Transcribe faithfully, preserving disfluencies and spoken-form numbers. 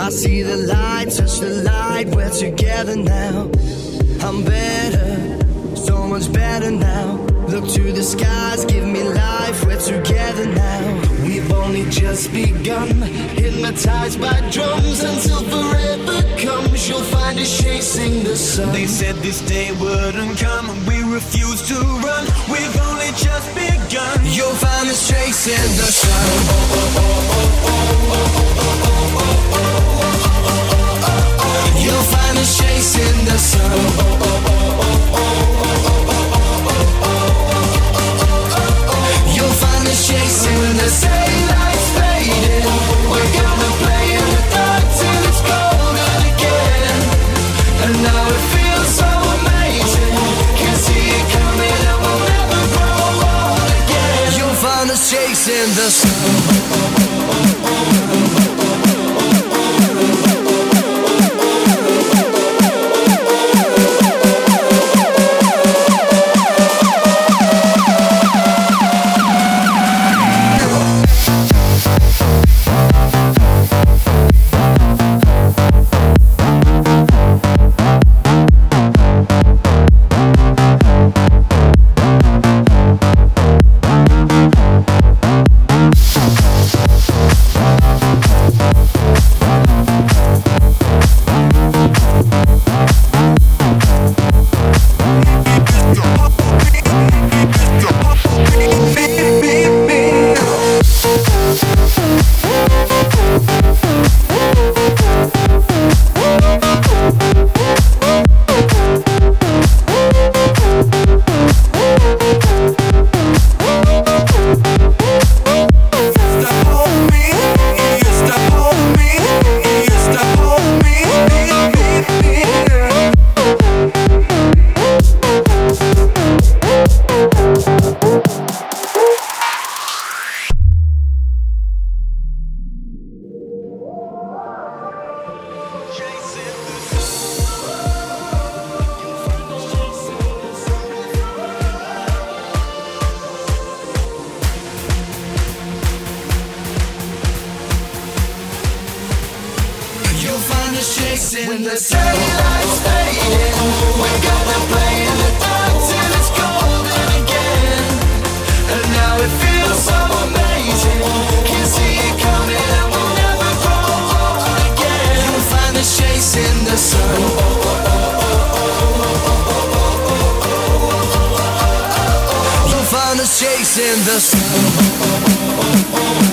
I see the light, touch the light, we're together now. I'm better, so much better now. Look to the skies, give me life, we're together now. We've only just begun, hypnotized by drums. Until forever comes, you'll find us chasing the sun. They said this day wouldn't come, and we refuse to run. We've only just begun. You'll find us chasing the sun. You'll find us chasing the sun. You'll find us chasing when the daylight's fading. We're gonna play in the dark till it's golden again. And now it feels so amazing. Can see it coming and we'll never grow old again. You'll find us chasing the sun. When the daylight's fading, we're gonna play in the dark till it's golden again. And now it feels so amazing. Can see it coming and we'll never grow old again. You'll find us chasing the sun. You'll find us chasing the sun.